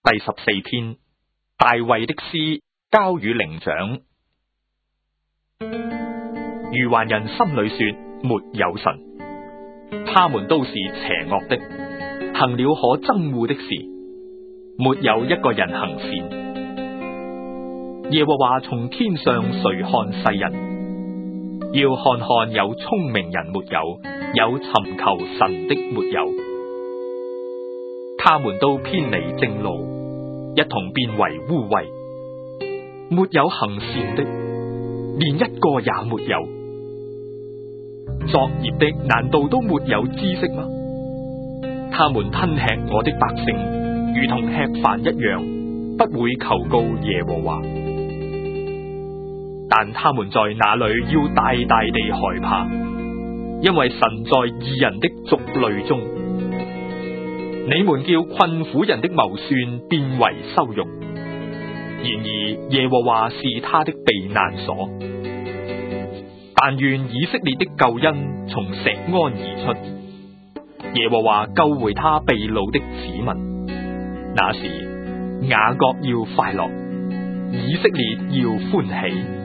第14篇，大衛的詩交與伶長。愚頑人心裏說，沒有神，他們都是邪惡的，行了可憎惡的事，沒有一個人行善。耶和華從天上垂看世人，要看看有聰明人沒有，有尋求神的沒有。他們都偏離正路，一同變為污穢，沒有行善的，連一個也沒有。作孽的難道都沒有知識嗎？他們吞吃我的百姓，如同吃飯一樣，不會求告耶和華。但他們在那裏要大大地害怕，因為神在義人的族類中。你們叫困苦人的謀算變為羞辱，然而耶和華是他的避難所。但願以色列的救恩從錫安而出，耶和華救回他被擄的子民。那時雅各要快樂，以色列要歡喜。